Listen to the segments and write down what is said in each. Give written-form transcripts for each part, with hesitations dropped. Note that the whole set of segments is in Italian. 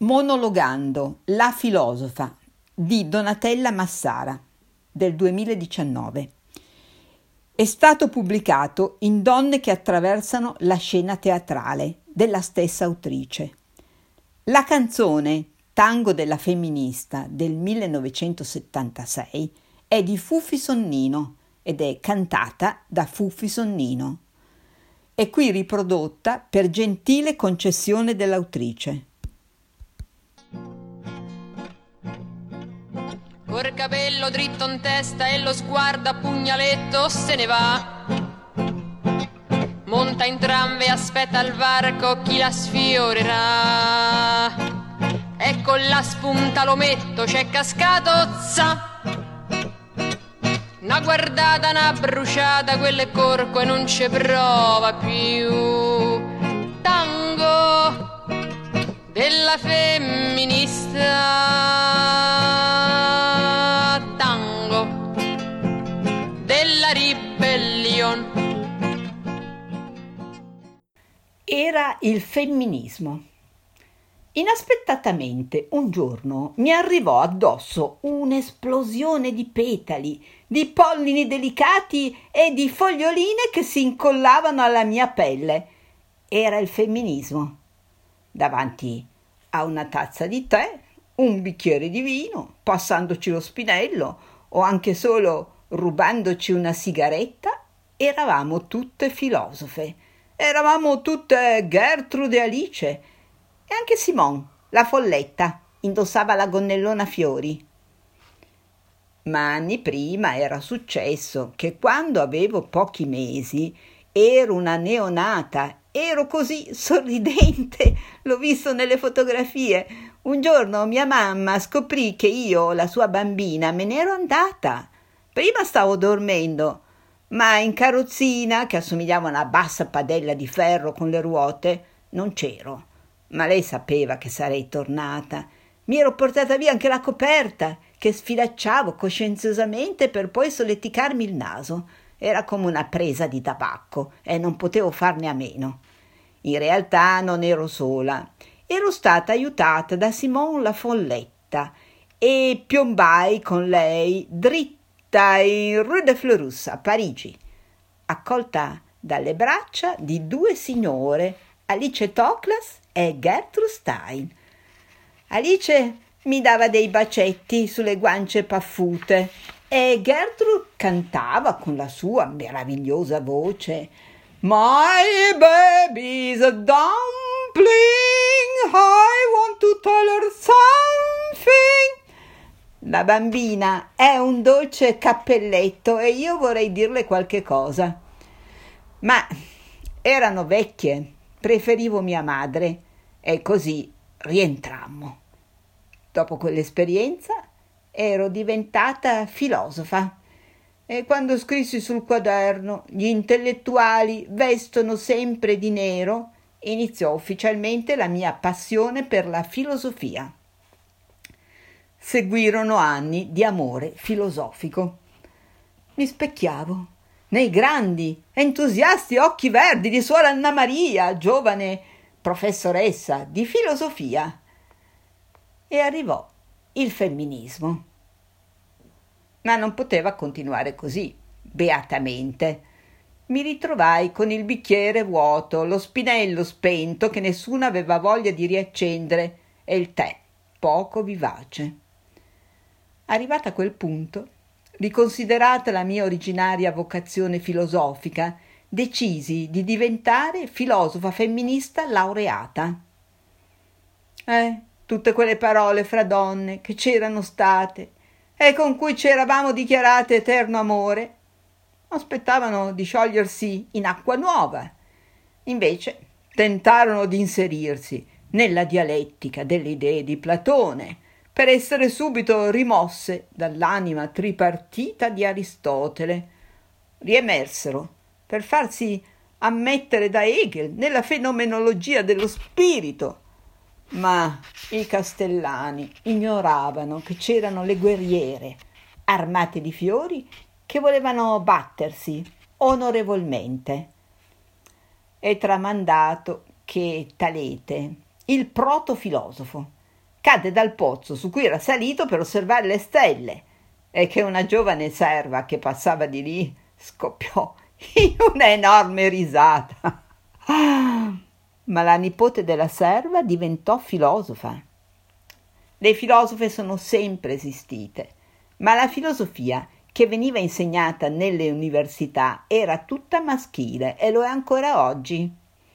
Monologando la filosofa di Donatella Massara del 2019. È stato pubblicato in Donne che attraversano la scena teatrale della stessa autrice. La canzone Tango della femminista del 1976 è di Fuffi Sonnino ed è cantata da Fuffi Sonnino. È qui riprodotta per gentile concessione dell'autrice. Col capello dritto in testa e lo sguardo a pugnaletto se ne va. Monta in tram e aspetta al varco chi la sfiorerà. E con la spunta l'ometto c'è cascato, za. Una guardata, una bruciata, quello è corco e non ci prova più. Tango della femminista, tango della ribellion. Era il femminismo. Inaspettatamente un giorno mi arrivò addosso un'esplosione di petali, di pollini delicati e di foglioline che si incollavano alla mia pelle. Era il femminismo. Davanti a una tazza di tè, un bicchiere di vino, passandoci lo spinello o anche solo rubandoci una sigaretta, eravamo tutte filosofe. Eravamo tutte Gertrude e Alice. E anche Simone, la folletta, indossava la gonnellona a fiori. Ma anni prima era successo che quando avevo pochi mesi ero una neonata, ero così sorridente, l'ho visto nelle fotografie. Un giorno mia mamma scoprì che io, la sua bambina, me ne ero andata. Prima stavo dormendo, ma in carrozzina, che assomigliava a una bassa padella di ferro con le ruote, non c'ero. Ma lei sapeva che sarei tornata. Mi ero portata via anche la coperta, che sfilacciavo coscienziosamente per poi solleticarmi il naso. Era come una presa di tabacco e non potevo farne a meno. In realtà non ero sola. Ero stata aiutata da Simone la folletta e piombai con lei dritta in Rue de Fleurus a Parigi, accolta dalle braccia di due signore, Alice Toklas e Gertrude Stein. Alice mi dava dei bacetti sulle guance paffute e Gertrude cantava con la sua meravigliosa voce: My baby's a dumpling, I want to tell her something. La bambina è un dolce cappelletto e io vorrei dirle qualche cosa. Ma erano vecchie, preferivo mia madre e così rientrammo. Dopo quell'esperienza ero diventata filosofa e quando scrissi sul quaderno gli intellettuali vestono sempre di nero, iniziò ufficialmente la mia passione per la filosofia. Seguirono anni di amore filosofico. Mi specchiavo nei grandi, entusiasti occhi verdi di suor Anna Maria, giovane professoressa di filosofia. E arrivò il femminismo. Ma non poteva continuare così, beatamente. Mi ritrovai con il bicchiere vuoto, lo spinello spento che nessuno aveva voglia di riaccendere e il tè poco vivace. Arrivata a quel punto, riconsiderata la mia originaria vocazione filosofica, decisi di diventare filosofa femminista laureata. Tutte quelle parole fra donne che c'erano state e con cui ci eravamo dichiarate eterno amore, aspettavano di sciogliersi in acqua nuova. Invece tentarono di inserirsi nella dialettica delle idee di Platone, per essere subito rimosse dall'anima tripartita di Aristotele. Riemersero per farsi ammettere da Hegel nella fenomenologia dello spirito. Ma i castellani ignoravano che c'erano le guerriere armate di fiori che volevano battersi onorevolmente. È tramandato che Talete, il protofilosofo, cadde dal pozzo su cui era salito per osservare le stelle e che una giovane serva che passava di lì scoppiò in una enorme risata. Ma la nipote della serva diventò filosofa. Le filosofe sono sempre esistite, ma la filosofia che veniva insegnata nelle università era tutta maschile e lo è ancora oggi.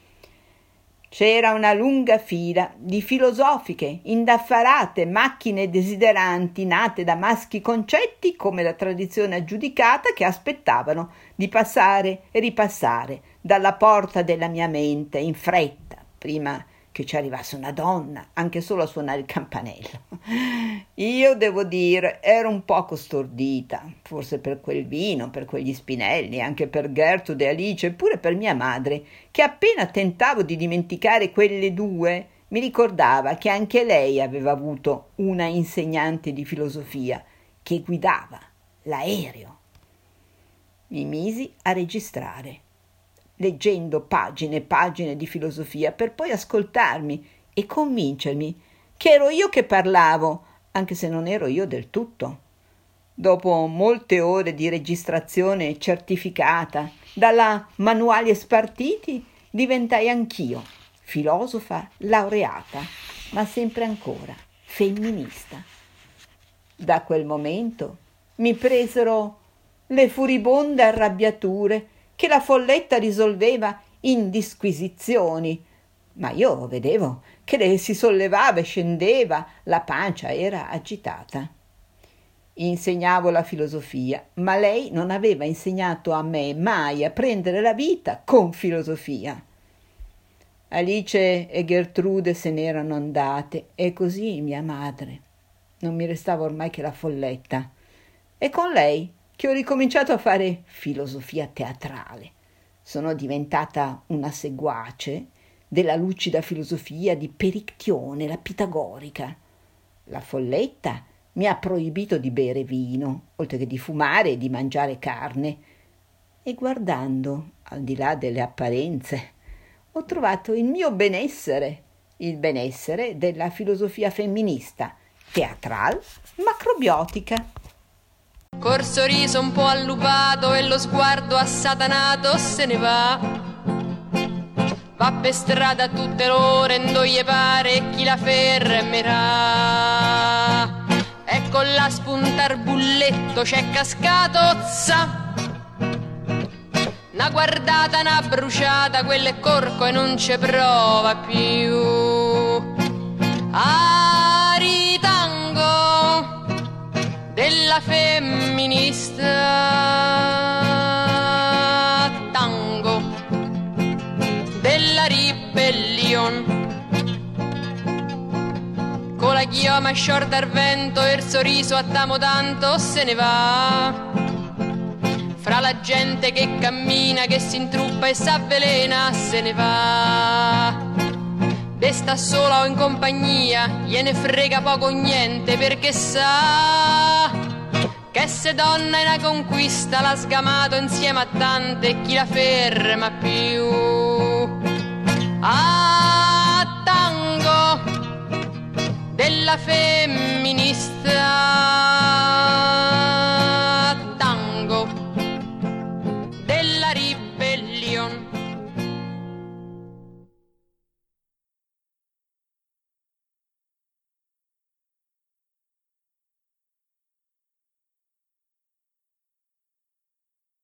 C'era una lunga fila di filosofiche, indaffarate, macchine desideranti nate da maschi concetti come la tradizione aggiudicata che aspettavano di passare e ripassare dalla porta della mia mente in fretta, prima che ci arrivasse una donna, anche solo a suonare il campanello. Io, devo dire, ero un poco stordita, forse per quel vino, per quegli spinelli, anche per Gertrude e Alice, e pure per mia madre, che appena tentavo di dimenticare quelle due, mi ricordava che anche lei aveva avuto una insegnante di filosofia che guidava l'aereo. Mi misi a registrare, leggendo pagine e pagine di filosofia, per poi ascoltarmi e convincermi che ero io che parlavo, anche se non ero io del tutto. Dopo molte ore di registrazione certificata dalla Manuali e Spartiti, diventai anch'io filosofa laureata, ma sempre ancora femminista. Da quel momento mi presero le furibonde arrabbiature che la folletta risolveva in disquisizioni, ma io vedevo che lei si sollevava e scendeva, la pancia era agitata. Insegnavo la filosofia, ma lei non aveva insegnato a me mai a prendere la vita con filosofia. Alice e Gertrude se n'erano andate e così mia madre. Non mi restava ormai che la folletta. E con lei che ho ricominciato a fare filosofia teatrale. Sono diventata una seguace della lucida filosofia di Perictione, la pitagorica. La folletta mi ha proibito di bere vino, oltre che di fumare e di mangiare carne. E guardando al di là delle apparenze, ho trovato il mio benessere, il benessere della filosofia femminista, teatral, macrobiotica. Col sorriso un po' allupato e lo sguardo assatanato se ne va. Va per strada a tutte l'ore, non gli pare chi la fermerà. E con la spuntar bulletto c'è cascato, za. Una guardata, una bruciata, quello è corco e non ci prova più. Aritango della femminista, tango della ribellion, con la chioma sciorta al vento e il sorriso a tamo tanto se ne va. Fra la gente che cammina, che si intruppa e s'avvelena, se ne va. E sta sola o in compagnia, gliene frega poco o niente, perché sa che se donna è una conquista l'ha sgamato insieme a tante, chi la ferma più. A tango della femminista,